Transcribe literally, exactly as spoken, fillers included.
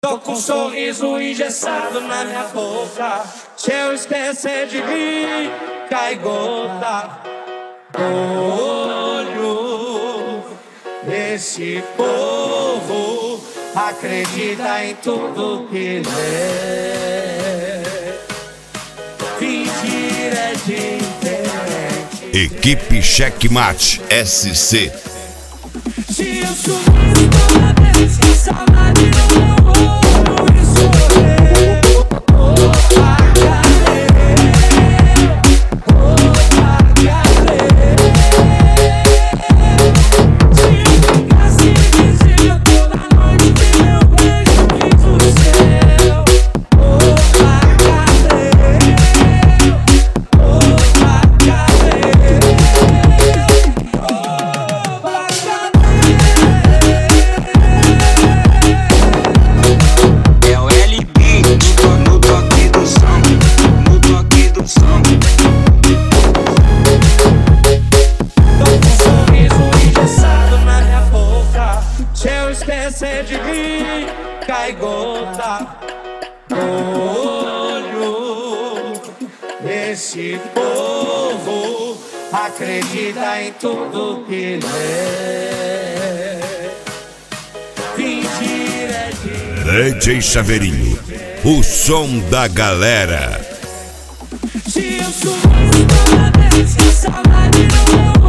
Tô com um sorriso engessado na minha boca. Se eu esquecer de mim, cai gota do olho. Esse povo acredita em tudo que lê. Fingir é diferente. Equipe Checkmate S C. Se eu sorriso toda vez que saudade no meu olho e sorrir, opa, cadê? Opa, cadê? Se eu ficasse invisível toda noite que meu beijo fiz o seu, opa, cadê? Opa, cadê? Esquecer de mim, cai gota no olho. Esse povo acredita em tudo que lê. Fingir é de D J Chaveirinho, o som da galera. Se eu sorriso toda vez que a saudade no meu